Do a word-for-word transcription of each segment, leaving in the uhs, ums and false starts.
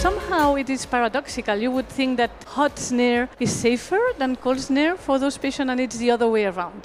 Somehow it is paradoxical. You would think that hot snare is safer than cold snare for those patients, and it's the other way around.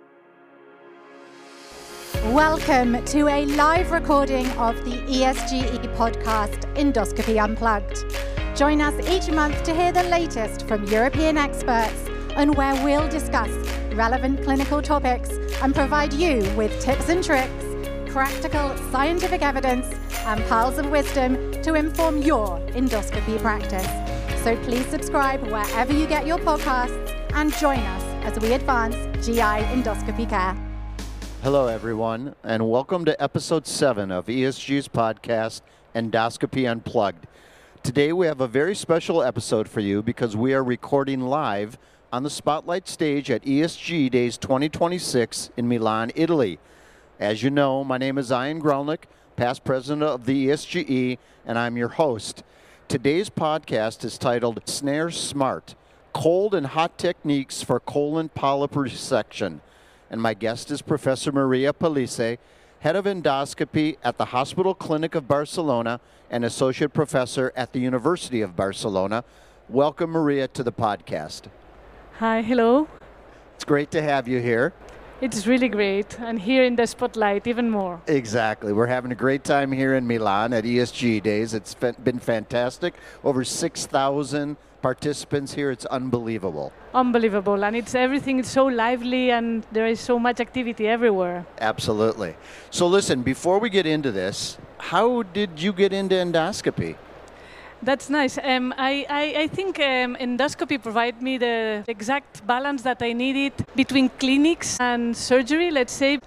Welcome to a live recording of the E S G E podcast, Endoscopy Unplugged. Join us each month to hear the latest from European experts and where we'll discuss relevant clinical topics and provide you with tips and tricks, practical scientific evidence, and pearls of wisdom to inform your endoscopy practice. So please subscribe wherever you get your podcasts and join us as we advance G I endoscopy care. Hello, everyone, and welcome to episode seven of E S G's podcast, Endoscopy Unplugged. Today we have a very special episode for you because we are recording live on the Spotlight stage at E S G Days twenty twenty-six in Milan, Italy. As you know, my name is Ian Gralnick, past president of the E S G E, and I'm your host. Today's podcast is titled Snare Smart, Cold and Hot Techniques for Colon Polyp Resection. And my guest is Professor Maria Pellice, head of endoscopy at the Hospital Clinic of Barcelona and associate professor at the University of Barcelona. Welcome, Maria, to the podcast. Hi, hello. It's great to have you here. It's really great, and here in the spotlight even more. Exactly. We're having a great time here in Milan at E S G Days. It's been fantastic. Over six thousand participants here. It's unbelievable. Unbelievable, and it's everything is so lively, and there is so much activity everywhere. Absolutely. So listen, before we get into this, how did you get into endoscopy? That's nice. Um, I, I, I think um, endoscopy provided me the exact balance that I needed between clinics and surgery, let's say.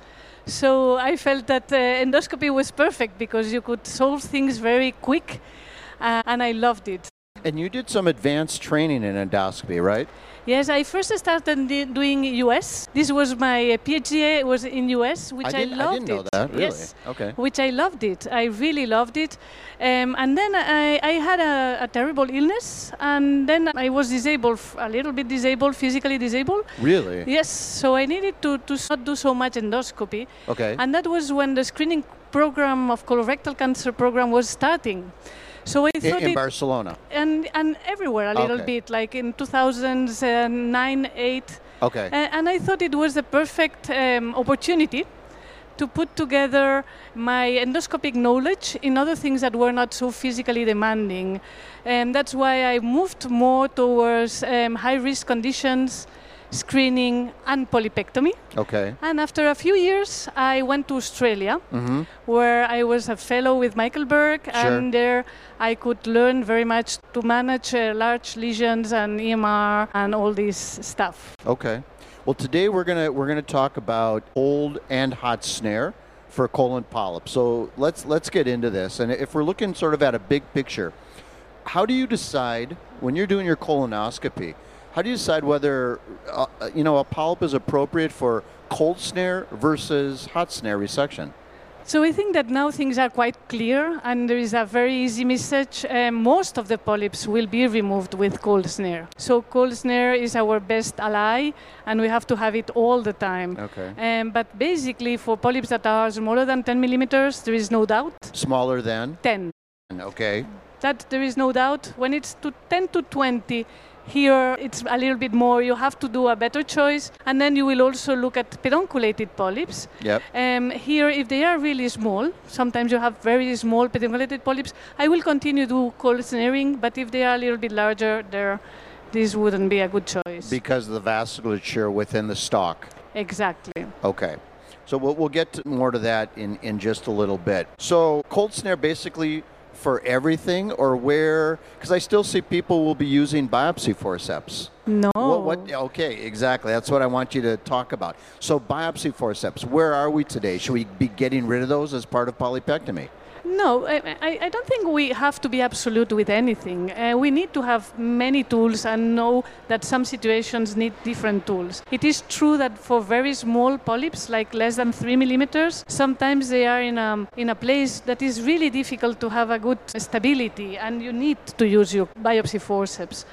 So I felt that uh, endoscopy was perfect because you could solve things very quick, uh, and I loved it. And you did some advanced training in endoscopy, right? Yes, I first started doing U S. This was my PhD. It was in U S, which I, I, loved I didn't know it. that, really? Yes, okay. Which I loved it. I really loved it. Um, and then I, I had a, a terrible illness, and then I was disabled, a little bit disabled, physically disabled. Really? Yes, so I needed to, to not do so much endoscopy. Okay. And that was when the screening program of colorectal cancer program was starting. So I thought in, in it, Barcelona? And, and everywhere a little okay. bit, like in two thousand nine, eight. Okay. Uh, and I thought it was the perfect um, opportunity to put together my endoscopic knowledge in other things that were not so physically demanding. And that's why I moved more towards um, high-risk conditions, screening, and polypectomy. Okay. And after a few years, I went to Australia, mm-hmm. where I was a fellow with Michael Berg, sure. and there I could learn very much to manage uh, large lesions and E M R and all this stuff. Okay. Well, today we're gonna we're gonna talk about cold and hot snare for colon polyp. So let's let's get into this. And if we're looking sort of at a big picture, how do you decide when you're doing your colonoscopy? How do you decide whether uh, you know a polyp is appropriate for cold snare versus hot snare resection? So I think that now things are quite clear, and there is a very easy message. Uh, most of the polyps will be removed with cold snare. So cold snare is our best ally, and we have to have it all the time. Okay. Um, but basically, for polyps that are smaller than ten millimeters, there is no doubt. Smaller than? ten. Okay. That there is no doubt. When it's to ten to twenty, here it's a little bit more. You have to do a better choice, and then you will also look at pedunculated polyps. Yep. Um, here, if they are really small, sometimes you have very small pedunculated polyps. I will continue to do cold snaring, but if they are a little bit larger, there, this wouldn't be a good choice. Because of the vasculature within the stalk. Exactly. Okay. So we'll, we'll get to more to that in, in just a little bit. So cold snare basically for everything, or where, because I still see people will be using biopsy forceps. No. What, what? Okay, exactly. That's what I want you to talk about. So biopsy forceps, where are we today? Should we be getting rid of those as part of polypectomy? No, I, I don't think we have to be absolute with anything. Uh, we need to have many tools and know that some situations need different tools. It is true that for very small polyps, like less than three millimeters, sometimes they are in a, in a place that is really difficult to have a good stability, and you need to use your biopsy forceps.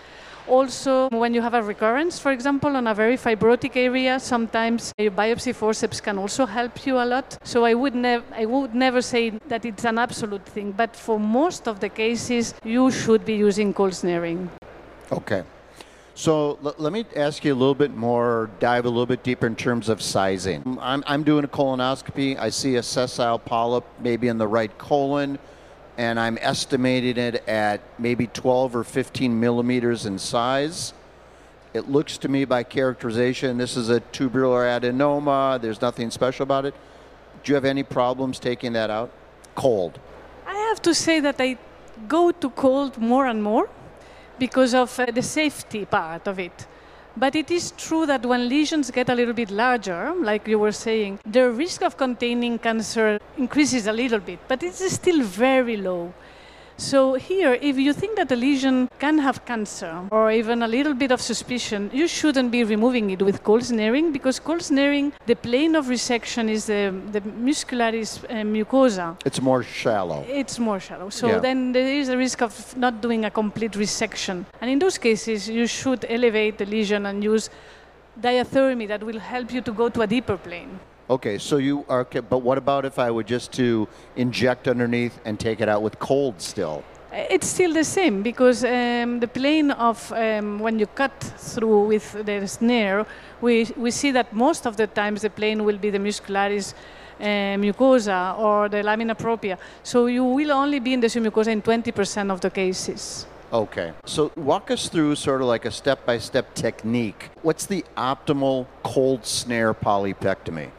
Also, when you have a recurrence, for example, on a very fibrotic area, sometimes a biopsy forceps can also help you a lot. So I would, nev- I would never say that it's an absolute thing, but for most of the cases, you should be using cold snaring. Okay. So l- let me ask you a little bit more, dive a little bit deeper in terms of sizing. I'm, I'm doing a colonoscopy. I see a sessile polyp maybe in the right colon, and I'm estimating it at maybe twelve or fifteen millimeters in size. It looks to me by characterization, this is a tubular adenoma. There's nothing special about it. Do you have any problems taking that out? Cold. I have to say that I go to cold more and more because of uh, the safety part of it. But it is true that when lesions get a little bit larger, like you were saying, the risk of containing cancer increases a little bit, but it's still very low. So here, if you think that a lesion can have cancer or even a little bit of suspicion, you shouldn't be removing it with cold snaring, because cold snaring, the plane of resection is the, the muscularis uh, mucosa. It's more shallow. It's more shallow. So Yeah. then there is a risk of not doing a complete resection. And in those cases, you should elevate the lesion and use diathermy that will help you to go to a deeper plane. Okay, so you are, okay, but what about if I were just to inject underneath and take it out with cold still? It's still the same, because um, the plane of um, when you cut through with the snare, we, we see that most of the times the plane will be the muscularis uh, mucosa or the lamina propria. So you will only be in the submucosa in twenty percent of the cases. Okay, so walk us through sort of like a step-by-step technique. What's the optimal cold snare polypectomy?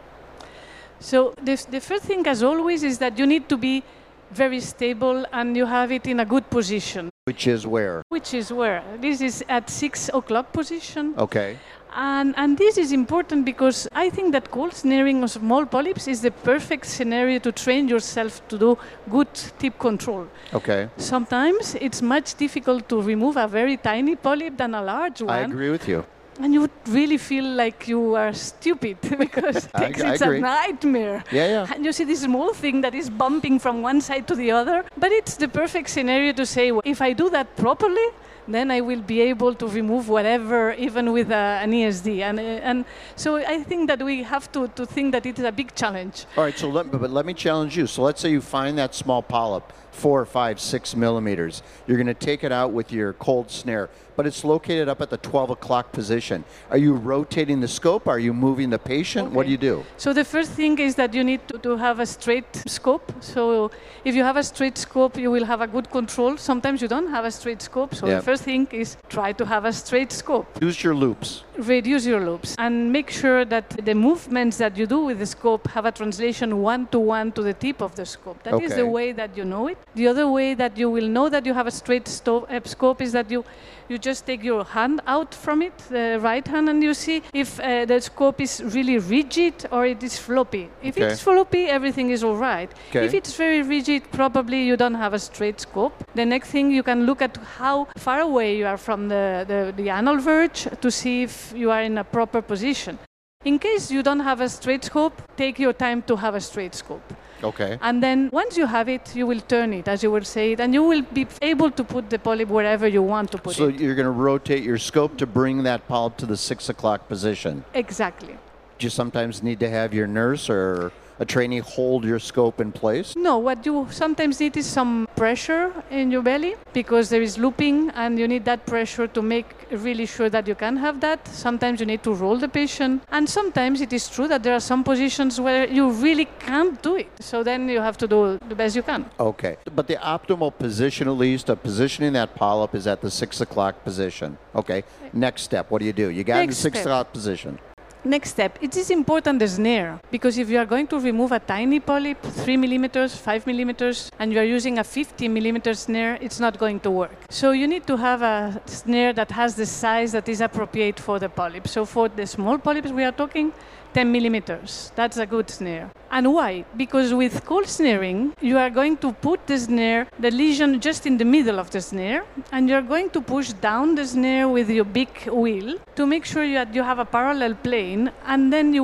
So the, the first thing, as always, is that you need to be very stable and you have it in a good position. Which is where? Which is where? This is at six o'clock position. Okay. And, and this is important because I think that cold snaring of small polyps is the perfect scenario to train yourself to do good tip control. Okay. Sometimes it's much difficult to remove a very tiny polyp than a large one. I agree with you. And you would really feel like you are stupid because I- it's I a agree. nightmare. Yeah, yeah. And you see this small thing that is bumping from one side to the other. But it's the perfect scenario to say, well, if I do that properly, then I will be able to remove whatever, even with a, an E S D. And, uh, and so I think that we have to, to think that it is a big challenge. All right, so let, but let me challenge you. So let's say you find that small polyp, four, five, six millimeters. You're going to take it out with your cold snare, but it's located up at the twelve o'clock position. Are you rotating the scope? Are you moving the patient? Okay. What do you do? So the first thing is that you need to, to have a straight scope. So if you have a straight scope, you will have a good control. Sometimes you don't have a straight scope. So Yeah. the first thing is try to have a straight scope. Use your loops. Reduce your loops and make sure that the movements that you do with the scope have a translation one-to-one to the tip of the scope. That is Okay. the way that you know it. The other way that you will know that you have a straight sto- uh, scope is that you, you just take your hand out from it, the right hand, and you see if uh, the scope is really rigid or it is floppy. If Okay. it's floppy, everything is all right. Okay. If it's very rigid, probably you don't have a straight scope. The next thing, you can look at how far away you are from the, the, the anal verge to see if you are in a proper position. In case you don't have a straight scope, take your time to have a straight scope. Okay. And then once you have it, you will turn it, as you will say it, and you will be able to put the polyp wherever you want to put So it. you're going to rotate your scope to bring that polyp to the six o'clock position. Exactly. Do you sometimes need to have your nurse or a trainee hold your scope in place? No, what you sometimes need is some pressure in your belly because there is looping and you need that pressure to make really sure that you can have that. Sometimes you need to roll the patient. And sometimes it is true that there are some positions where you really can't do it. So then you have to do the best you can. Okay. But the optimal position, at least, of positioning that polyp is at the six o'clock position. Okay. Next step, what do you do? You got in the Next six step. o'clock position. Next step, it is important the snare, because if you are going to remove a tiny polyp, three millimeters, five millimeters, and you are using a fifty millimeter snare, it's not going to work. So you need to have a snare that has the size that is appropriate for the polyp. So for the small polyps we are talking, ten millimeters. That's a good snare. And why? Because with cold snaring, you are going to put the snare, the lesion just in the middle of the snare, and you're going to push down the snare with your big wheel to make sure that you have a parallel plane, and then you will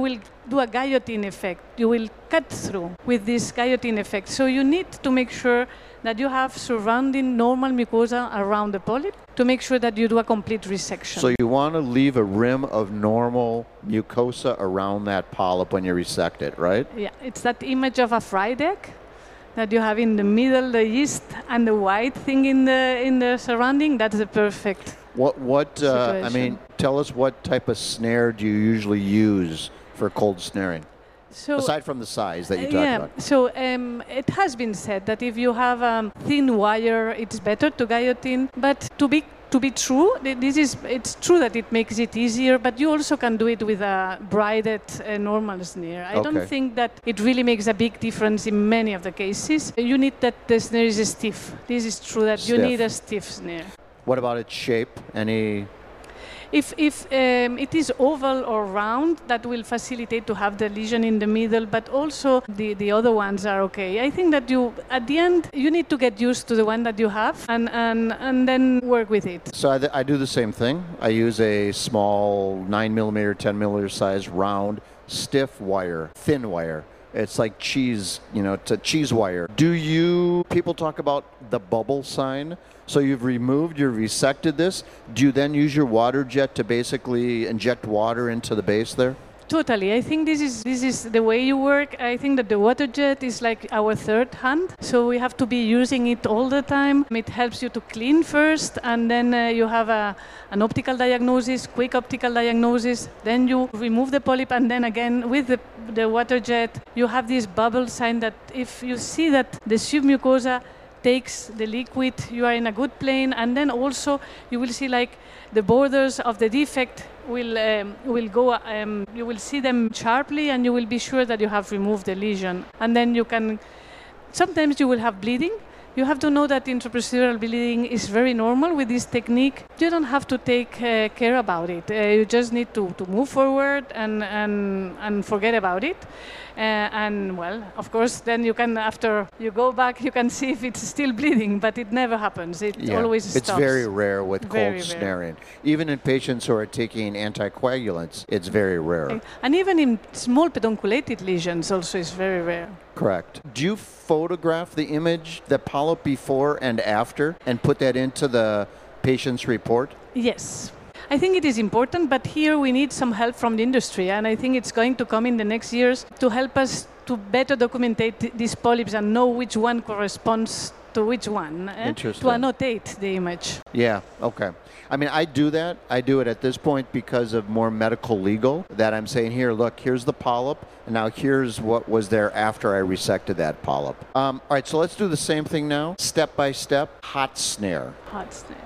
do a guillotine effect. You will cut through with this guillotine effect. So you need to make sure that you have surrounding normal mucosa around the polyp to make sure that you do a complete resection. So you want to leave a rim of normal mucosa around that polyp when you resect it, right? Yeah, it's that image of a fried egg that you have in the middle, the yeast and the white thing in the in the surrounding. That's the perfect. What what uh, I situation. mean, tell us what type of snare do you usually use for cold snaring? So Aside from the size that you Uh, talked yeah, about. so um, it has been said that if you have a thin wire, it's better to guillotine. But to be to be true, th- this is it's true that it makes it easier. But you also can do it with a braided uh, normal snare. I Okay. don't think that it really makes a big difference in many of the cases. You need that the snare is stiff. This is true that you Stiff. need a stiff snare. What about its shape? Any? If, if um, it is oval or round, that will facilitate to have the lesion in the middle, but also the, the other ones are okay. I think that you, at the end, you need to get used to the one that you have and, and, and then work with it. So I, th- I do the same thing. I use a small nine millimeter, ten millimeter size, round, stiff wire, thin wire. It's like cheese, you know, it's a cheese wire. Do you, people talk about the bubble sign. So you've removed, you've resected this. Do you then use your water jet to basically inject water into the base there? Totally. I think this is this is the way you work. I think that the water jet is like our third hand. So we have to be using it all the time. It helps you to clean first, and then uh, you have a, an optical diagnosis, quick optical diagnosis. Then you remove the polyp, and then again with the, the water jet, you have this bubble sign that if you see that the submucosa takes the liquid, you are in a good plane, and then also you will see like the borders of the defect will um, will go. Um, you will see them sharply, and you will be sure that you have removed the lesion. And then you can. Sometimes you will have bleeding. You have to know that intraprocedural bleeding is very normal with this technique. You don't have to take uh, care about it. Uh, you just need to, to move forward and, and, and forget about it. Uh, and well, of course, then you can, after you go back, you can see if it's still bleeding, but it never happens. It Yeah. always It's stops. very rare with cold Very rare. snaring. Even in patients who are taking anticoagulants, it's very rare. And even in small pedunculated lesions also is very rare. Correct. Do you photograph the image, the polyp before and after, and put that into the patient's report? Yes. I think it is important, but here we need some help from the industry, and I think it's going to come in the next years to help us to better document these polyps and know which one corresponds to which one, eh? Interesting. To annotate the image. Yeah, okay. I mean, I do that. I do it at this point because of more medical legal, that I'm saying here, look, here's the polyp, and now here's what was there after I resected that polyp. Um, all right, so let's do the same thing now, step by step, hot snare. Hot snare.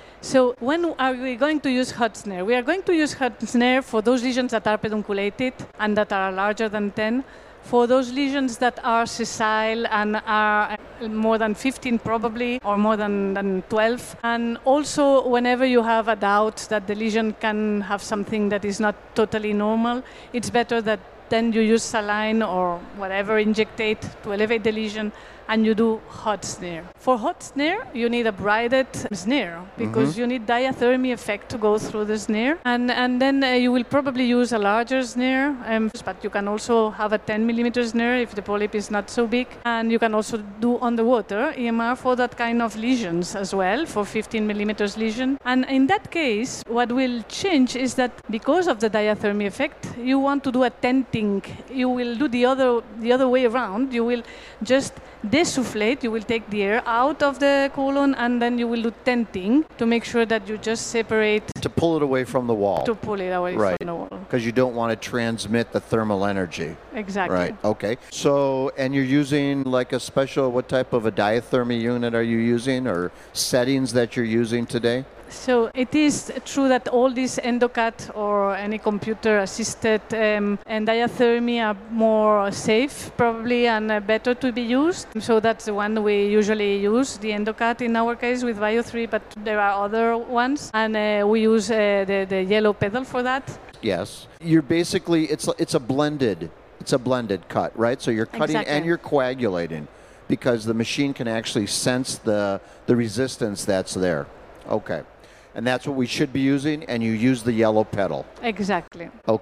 So when are we going to use hot snare? We are going to use hot snare for those lesions that are pedunculated and that are larger than ten. For those lesions that are sessile and are more than fifteen probably, or more than, than twelve. And also whenever you have a doubt that the lesion can have something that is not totally normal, it's better that then you use saline or whatever injectate to elevate the lesion, and you do hot snare. For hot snare, you need a braided snare because Mm-hmm. you need diathermy effect to go through the snare. And, and then uh, you will probably use a larger snare, um, but you can also have a ten millimeter snare if the polyp is not so big. And you can also do underwater E M R for that kind of lesions as well, for fifteen millimeters lesion. And in that case, what will change is that because of the diathermy effect, you want to do a tenting. You will do the other, the other way around. You will just desufflate, you will take the air out of the colon, and then you will do tenting to make sure that you just separate, To pull it away from the wall. to pull it away Right. from the wall. Because you don't want to transmit the thermal energy. Exactly. Right, okay. So, and you're using like a special, what type of a diathermy unit are you using, or settings that you're using today? So it is true that all these EndoCat or any computer-assisted um, and diathermy are more safe probably and uh, better to be used. So that's the one we usually use, the EndoCat in our case with Bio three, but there are other ones. And uh, we use uh, the, the yellow pedal for that. Yes. You're basically, it's it's a blended, it's a blended cut, right? So you're cutting Exactly. and you're coagulating because the machine can actually sense the, the resistance that's there. Okay. And that's what we should be using, and you use the yellow pedal. Exactly. Okay.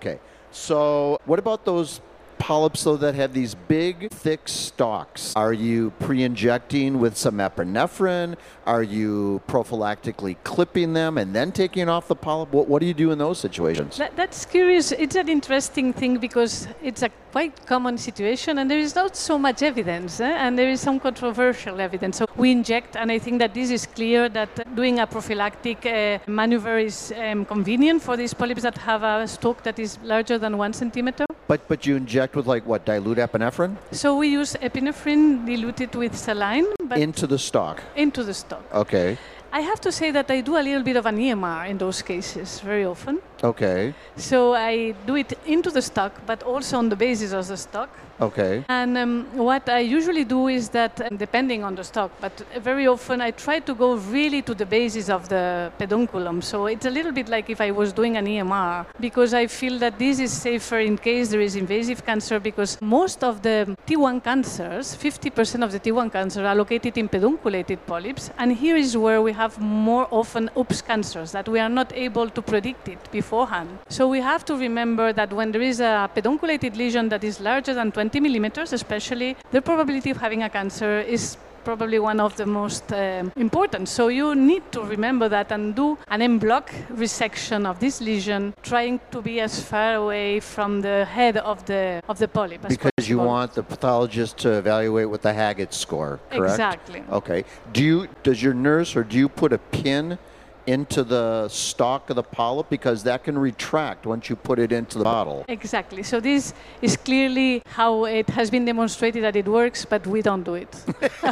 So what about those polyps, though, that have these big, thick stalks? Are you pre-injecting with some epinephrine? Are you prophylactically clipping them and then taking off the polyp? What, what do you do in those situations? That, that's curious. It's an interesting thing because it's a quite common situation and there is not so much evidence, eh? And there is some controversial evidence. So we inject, and I think that this is clear that doing a prophylactic uh, maneuver is um, convenient for these polyps that have a stalk that is larger than one centimeter. But but you inject with like what, dilute epinephrine? So we use epinephrine diluted with saline. But into the stalk? Into the stalk. Okay. I have to say that I do a little bit of an E M R in those cases very often. Okay. So I do it into the stalk, but also on the basis of the stalk. Okay. And um, what I usually do is that, um, depending on the stalk, but very often I try to go really to the basis of the pedunculum. So it's a little bit like if I was doing an E M R, because I feel that this is safer in case there is invasive cancer, because most of the T one cancers, fifty percent of the T one cancers are located in pedunculated polyps. And here is where we have more often oops cancers, that we are not able to predict it beforehand. So we have to remember that when there is a pedunculated lesion that is larger than twenty millimeters, especially, the probability of having a cancer is probably one of the most um, important. So you need to remember that and do an en bloc resection of this lesion, trying to be as far away from the head of the of the polyp as Because you possible. want the pathologist to evaluate with the Haggett score, correct? Exactly. Okay. Do you, does your nurse or do you put a pin into the stalk of the polyp, because that can retract once you put it into the bottle? Exactly. So this is clearly how it has been demonstrated that it works, but we don't do it.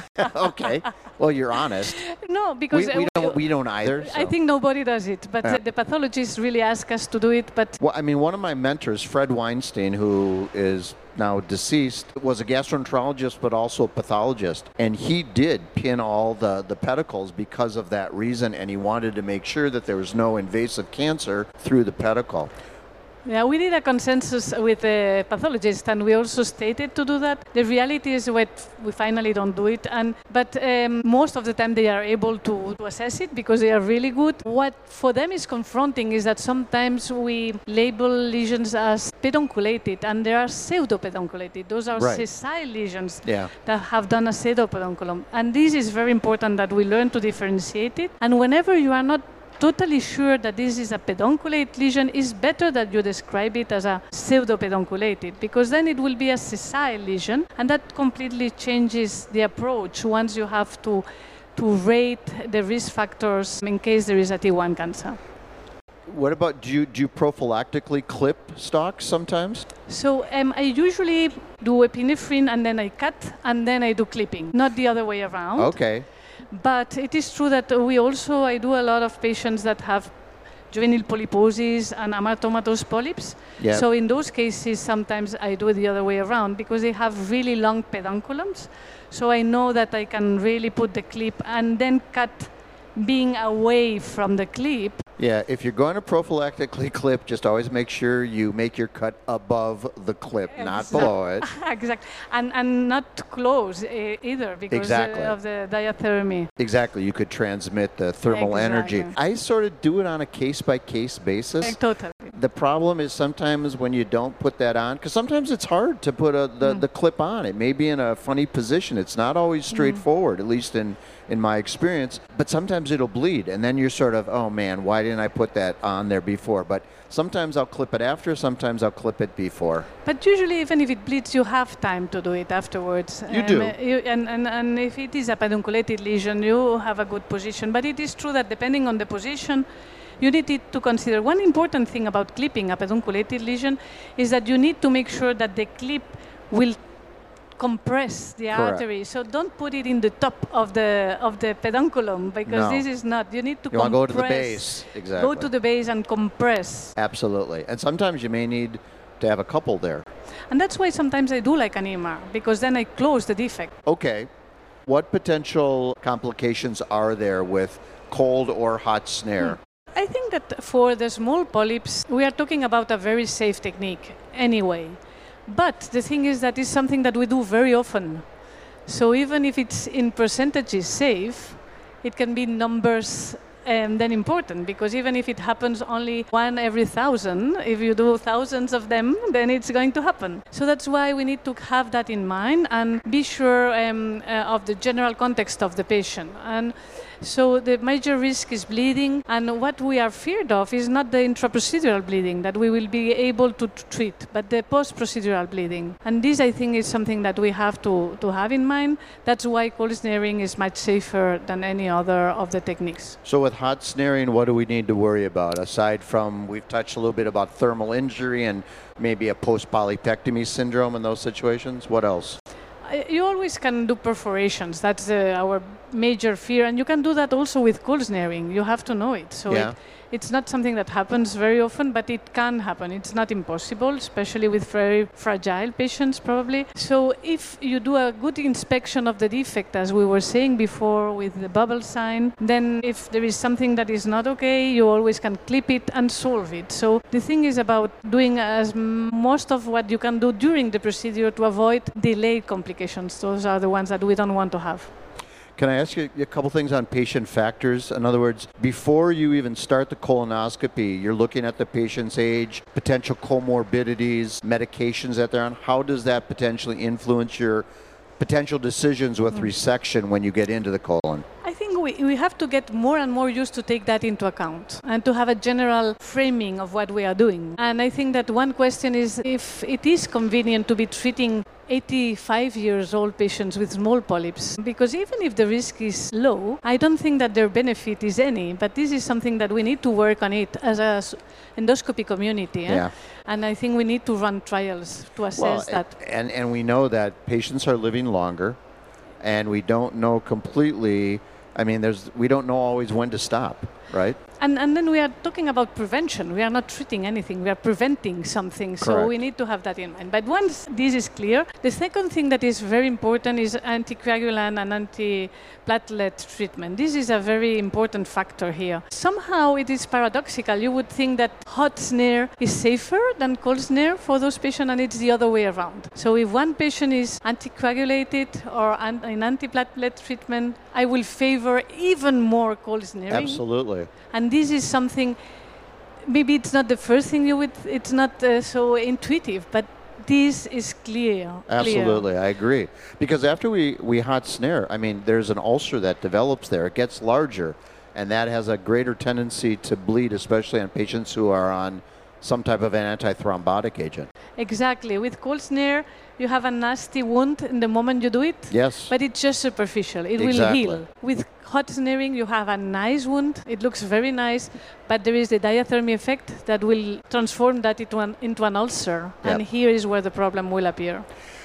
Okay. Well, you're honest. No, because We, we don't. We don't either. I so. think nobody does it, but Yeah. the pathologists really ask us to do it. But Well, I mean, one of my mentors, Fred Weinstein, who is now deceased, was a gastroenterologist but also a pathologist. And he did pin all the, the pedicles because of that reason, and he wanted to make sure that there was no invasive cancer through the pedicle. yeah, we did a consensus with the pathologist, and we also stated to do that. The reality is that we finally don't do it, and but um, most of the time they are able to, to assess it because they are really good. What for them is confronting is that sometimes we label lesions as pedunculated, and they are pseudopedunculated. Those are Right. sessile lesions Yeah. that have done a pseudopedunculum, and this is very important that we learn to differentiate it. And whenever you are not totally sure that this is a pedunculate lesion, it's better that you describe it as a pseudopedunculated, because then it will be a sessile lesion, and that completely changes the approach once you have to to rate the risk factors in case there is a T one cancer. What about, do you, do you prophylactically clip stalks sometimes? So um, I usually do epinephrine and then I cut and then I do clipping, not the other way around. Okay. But it is true that we also, I do a lot of patients that have juvenile polyposis and amatomatous polyps. Yeah. So in those cases, sometimes I do it the other way around because they have really long pedunculums. So I know that I can really put the clip and then cut being away from the clip. Yeah, if you're going to prophylactically clip, just always make sure you make your cut above the clip, not Exact- below it. Exactly. And, and not close uh, either because Exactly. uh, of the diathermy. Exactly, you could transmit the thermal energy. Exactly. I sort of do it on a case-by-case basis. Uh, Totally. The problem is sometimes when you don't put that on, because sometimes it's hard to put a, the, Mm. the clip on. It may be in a funny position. It's not always straightforward, at least in, in my experience. But sometimes it'll bleed, and then you're sort of, oh man, why didn't I put that on there before? But sometimes I'll clip it after, sometimes I'll clip it before. But usually, even if it bleeds, you have time to do it afterwards. You do. uh, you, and, and, and if it is a pedunculated lesion, you have a good position. But it is true that depending on the position, you need it to consider. One important thing about clipping a pedunculated lesion is that you need to make sure that the clip will compress the Correct. artery. So don't put it in the top of the of the pedunculum because No. this is not. You need to You want to go to the compress. base. Exactly. Go to the base and compress. Absolutely. And sometimes you may need to have a couple there. And that's why sometimes I do like an E M R because then I close the defect. Okay. What potential complications are there with cold or hot snare? I think that for the small polyps, we are talking about a very safe technique anyway. But the thing is that it's something that we do very often. So even if it's in percentages safe, it can be numbers um, then important, because even if it happens only one every thousand, if you do thousands of them, then it's going to happen. So that's why we need to have that in mind and be sure um, uh, of the general context of the patient. And so the major risk is bleeding, and what we are feared of is not the intraprocedural bleeding that we will be able to t- treat, but the post-procedural bleeding. And this, I think, is something that we have to, to have in mind. That's why cold snaring is much safer than any other of the techniques. So with hot snaring, what do we need to worry about? Aside from, we've touched a little bit about thermal injury and maybe a post-polypectomy syndrome in those situations. What else? You always can do perforations. That's uh, our major fear. And you can do that also with cold snaring. You have to know it. So yeah. it, it's not something that happens very often, but it can happen. It's not impossible, especially with very fragile patients, probably. So if you do a good inspection of the defect, as we were saying before with the bubble sign, then if there is something that is not okay, you always can clip it and solve it. So the thing is about doing as most of what you can do during the procedure to avoid delayed complications. Those are the ones that we don't want to have. Can I ask you a couple things on patient factors? In other words, before you even start the colonoscopy, you're looking at the patient's age, potential comorbidities, medications that they're on. How does that potentially influence your potential decisions with resection when you get into the colon? I think we, we have to get more and more used to take that into account and to have a general framing of what we are doing. And I think that one question is if it is convenient to be treating eighty-five years old patients with small polyps, because even if the risk is low, I don't think that their benefit is any, but this is something that we need to work on it as a endoscopy community. Eh? Yeah. And I think we need to run trials to assess well, that. And, and we know that patients are living longer, and we don't know completely, I mean, there's we don't know always when to stop, right? And, and then we are talking about prevention. We are not treating anything. We are preventing something. So Correct. we need to have that in mind. But once this is clear, the second thing that is very important is anticoagulant and antiplatelet treatment. This is a very important factor here. Somehow it is paradoxical. You would think that hot snare is safer than cold snare for those patients, and it's the other way around. So if one patient is anticoagulated or an, in antiplatelet treatment, I will favor even more cold snaring. Absolutely. And this is something, maybe it's not the first thing you would, it's not uh, so intuitive, but this is clear. Absolutely, clear. I agree. Because after we, we hot snare, I mean, there's an ulcer that develops there. It gets larger, and that has a greater tendency to bleed, especially on patients who are on some type of an antithrombotic agent. Exactly. With cold snare, you have a nasty wound in the moment you do it. Yes. But it's just superficial. It Exactly. will heal. With hot snaring, you have a nice wound. It looks very nice, but there is the diathermy effect that will transform that into an, into an ulcer. Yep. And here is where the problem will appear.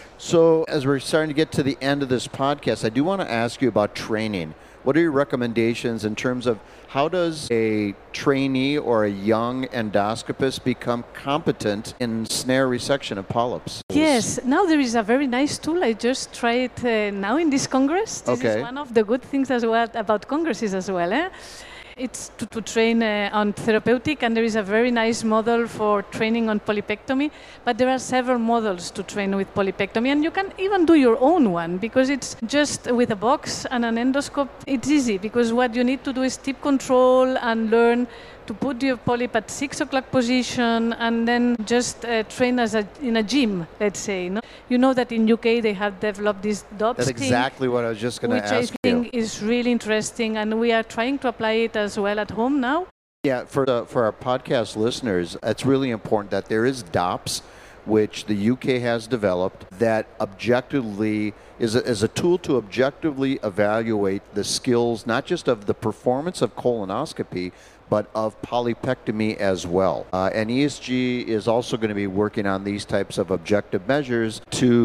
So as we're starting to get to the end of this podcast, I do want to ask you about training. What are your recommendations in terms of how does a trainee or a young endoscopist become competent in snare resection of polyps? Yes, now there is a very nice tool. I just tried it uh, now in this Congress. This Okay. is one of the good things as well about Congresses as well. Eh? It's to, to train uh, on therapeutic, and there is a very nice model for training on polypectomy, but there are several models to train with polypectomy, and you can even do your own one, because it's just with a box and an endoscope. It's easy, because what you need to do is tip control and learn to put your polyp at six o'clock position, and then just uh, train as a, in a gym, let's say. No? You know that in U K they have developed this DOPS That's thing, exactly what I was just going to which ask I think you. is really interesting, and we are trying to apply it as well at home now. Yeah, for the, for our podcast listeners, it's really important that there is DOPS, which the U K has developed, that objectively is a, is a tool to objectively evaluate the skills, not just of the performance of colonoscopy, but of polypectomy as well. Uh, and E S G is also going to be working on these types of objective measures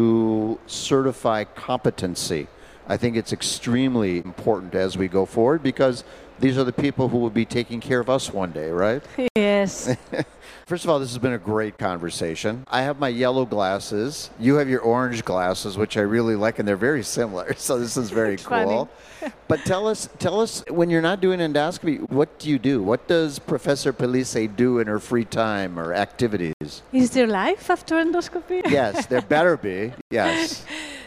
to certify competency. I think it's extremely important as we go forward, because these are the people who will be taking care of us one day, right? Yes. First of all, this has been a great conversation. I have my yellow glasses. You have your orange glasses, which I really like, and they're very similar. So this is very cool. But tell us, tell us, when you're not doing endoscopy, what do you do? What does Professor Pellice do in her free time or activities? Is there life after endoscopy? Yes, there better be. Yes.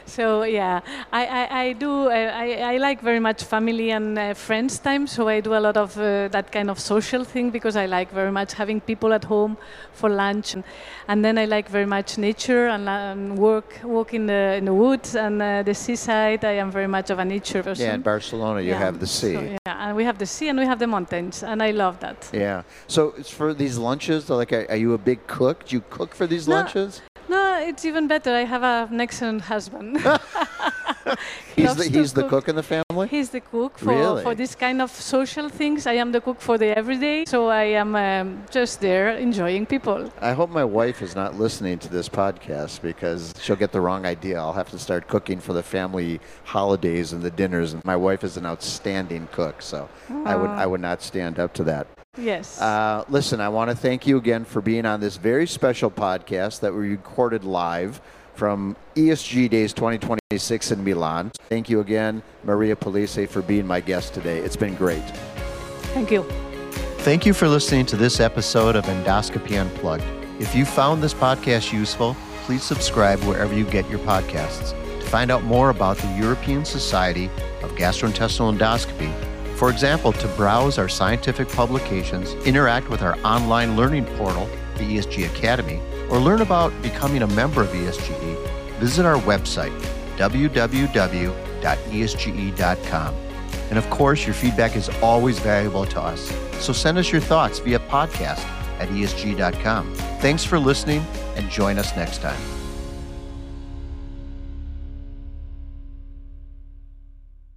So yeah, I, I, I do, uh, I, I like very much family and uh, friends time, so I do a lot of uh, that kind of social thing because I like very much having people at home for lunch. And, and then I like very much nature and um, work, walk in the, in the woods and uh, the seaside. I am very much of a nature person. Yeah, in Barcelona you Yeah, have the sea. so, yeah, and we have the sea and we have the mountains, and I love that. Yeah. So it's for these lunches, like, are you a big cook? Do you cook for these No. lunches? No, it's even better. I have a- an excellent husband. He He's loves the, to he's the cook in the family? He's the cook for, Really? for this kind of social things. I am the cook for the everyday, so I am um, just there enjoying people. I hope my wife is not listening to this podcast because she'll get the wrong idea. I'll have to start cooking for the family holidays and the dinners. And my wife is an outstanding cook, so I would I would not stand up to that. Yes. Uh, listen, I want to thank you again for being on this very special podcast that we recorded live from E S G Days twenty twenty-six in Milan. Thank you again, Maria Polise, for being my guest today. It's been great. Thank you. Thank you for listening to this episode of Endoscopy Unplugged. If you found this podcast useful, please subscribe wherever you get your podcasts. To find out more about the European Society of Gastrointestinal Endoscopy, for example, to browse our scientific publications, interact with our online learning portal, the E S G Academy, or learn about becoming a member of E S G E, visit our website, w w w dot e s g e dot com. And of course, your feedback is always valuable to us. So send us your thoughts via podcast at e s g dot com. Thanks for listening, and join us next time.